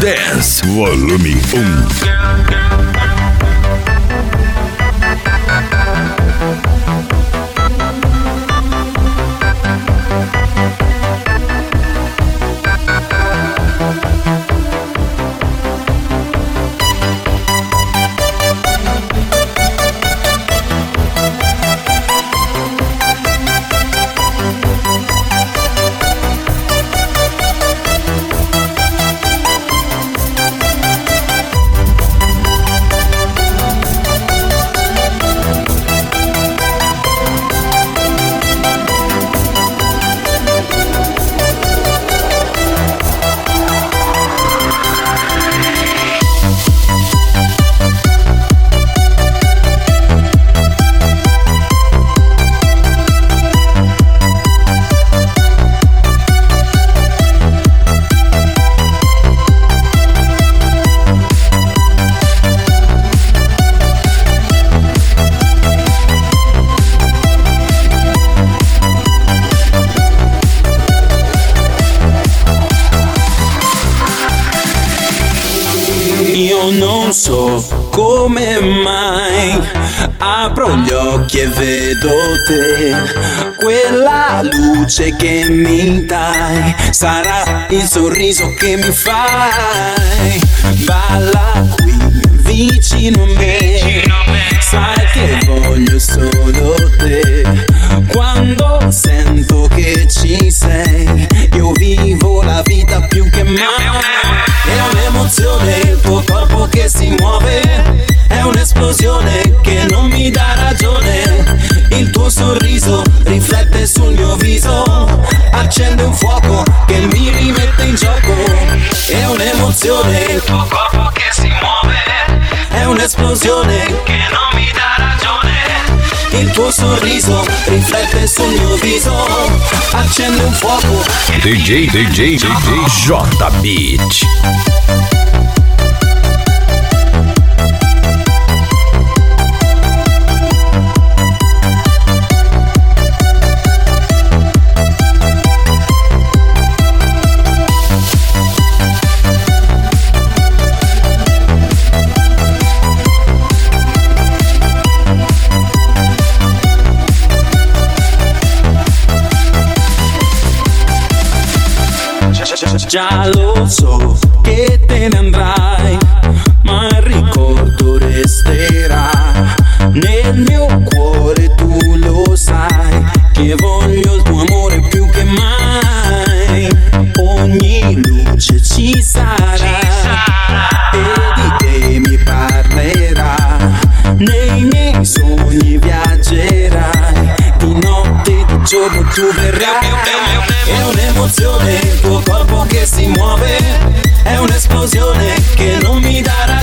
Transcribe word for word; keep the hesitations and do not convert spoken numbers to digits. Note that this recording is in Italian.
Dance Volume uno. Non so come mai apro gli occhi e vedo te, quella luce che mi dai sarà il sorriso che mi fai. Balla qui vicino a me, sai che voglio solo te. Quando sento che ci sei, io vivo la vita più che mai. È un'emozione il tuo corpo che si muove, è un'esplosione che non mi dà ragione. Il tuo sorriso riflette sul mio viso, accende un fuoco che mi rimette in gioco. È un'emozione il tuo corpo che si muove, è un'esplosione che non mi dà ragione. Il tuo sorriso riflette sul mio viso, accende un fuoco. D J D J D J J Beach. Già lo so che te ne andrai, ma il ricordo resterà nel mio cuore. Tu lo sai che voglio il tuo amore più che mai. Ogni luce ci sarà e di te mi parlerà, nei miei sogni viaggerai, di notte e di giorno tu verrai. È un'emozione il tuo corpo che si muove, è un'esplosione che non mi darà